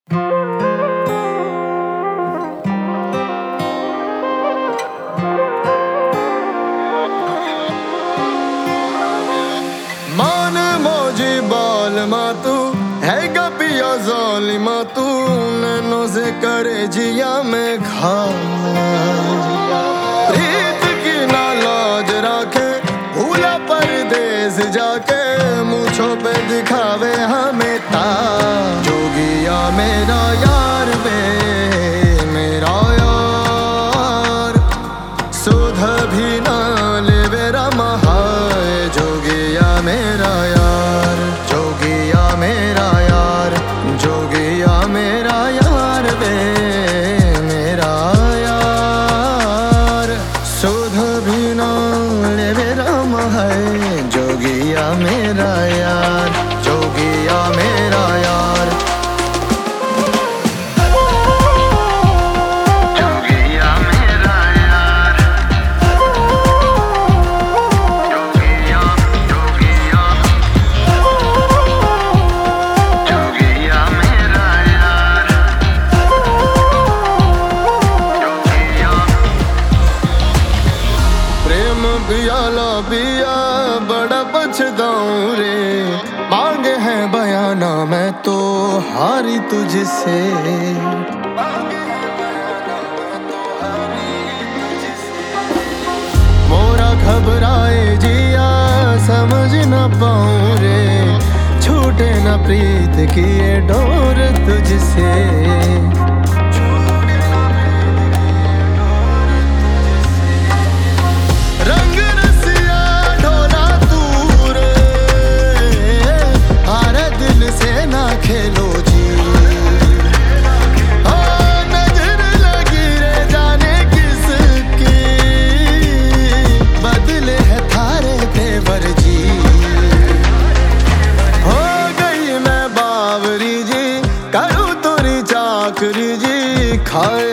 मान मौजी बाल तू है गपिया ज़ालिमा तू नैनों से करे जिया में घा प्रीत की ना लाज राखे भूला परदेस जाके मूछों पे दिखावे हमें ता जोगिया मेरा यार वे मेरा यार सुध भी ना ले मेरा महाय जोगिया मेरा यार जोगिया मेरा यार जोगिया मेरा यार वे मेरा यार सुध भी ना ले मेरा महाय जोगिया मेरा यार जोगिया मेरा यार पिया बड़ा पछताऊं रे मांगे हैं बयाना मैं तो हारी तुझसे मोरा घबराए जिया समझ न पाऊं रे छूटे न प्रीत की ये डोर तुझसे खेलो जी नजर लगी रे जाने किसकी बदले है थारे तेवर जी हो गई मैं बावरी जी करूँ तोरी चाकरी जी खाए